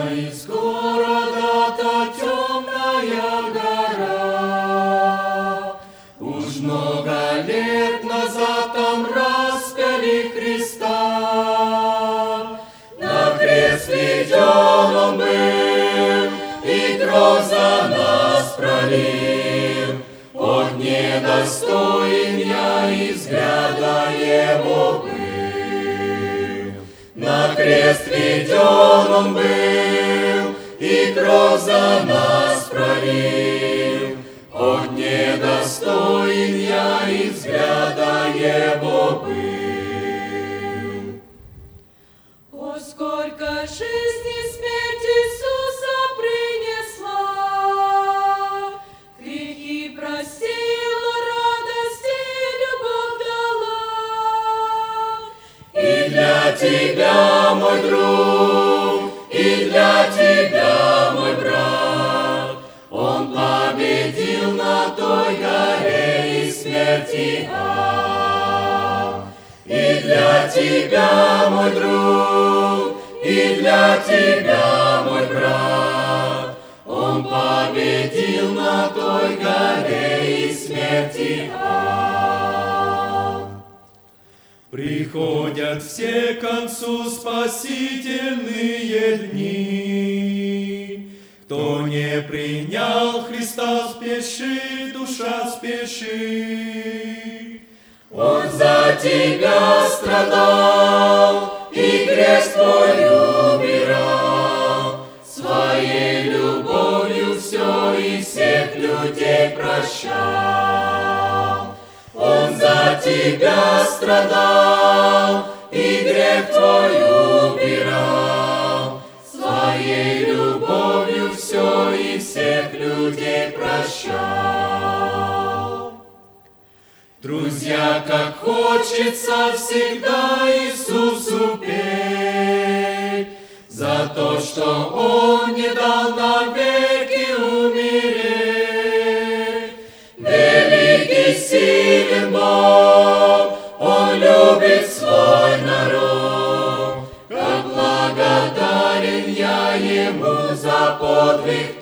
из города та темная гора. Уж много лет назад там распяли Христа. На крест веден он был, и кровь за нас пролил. Он недостоин я и взгляда его был. На крест веден он был, и кровь за нас пролил. Он недостоин я и взгляда его был. О, сколько жизни смерть Иисуса принесла! Грехи простила, радости любовь дала. И для тебя, мой друг, и для тебя, мой брат, Он победил на той горе и смерти ад. И для тебя, мой друг, и для тебя, мой брат, Он победил на той горе и смерти ад. Приходят все к концу спасительные дни. Кто не принял Христа, спеши, душа, спеши. Он за тебя страдал и крест твой убирал. Своей любовью все и всех людей прощал. Он за тебя страдал и грех твой убирал. Своей любовью все и всех людей прощал. Друзья, как хочется всегда Иисусу петь за то, что Он не дал навеки умереть. Великий, силен Бог, Он любит свой народ. Как благодарен я Ему за подвиг